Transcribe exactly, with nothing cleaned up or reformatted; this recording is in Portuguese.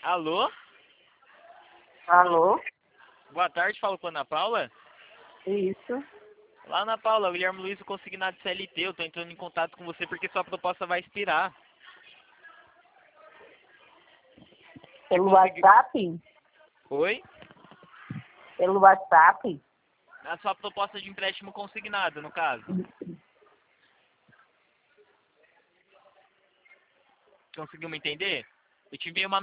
Alô? Alô? Boa tarde, falo com a Ana Paula. Isso. Lá, Ana Paula, Guilherme Luiz, o consignado C L T. Eu tô entrando em contato com você porque sua proposta vai expirar. Pelo consegui- WhatsApp? Oi? Pelo WhatsApp? A sua proposta de empréstimo consignado, no caso. Conseguiu me entender? Eu te enviei uma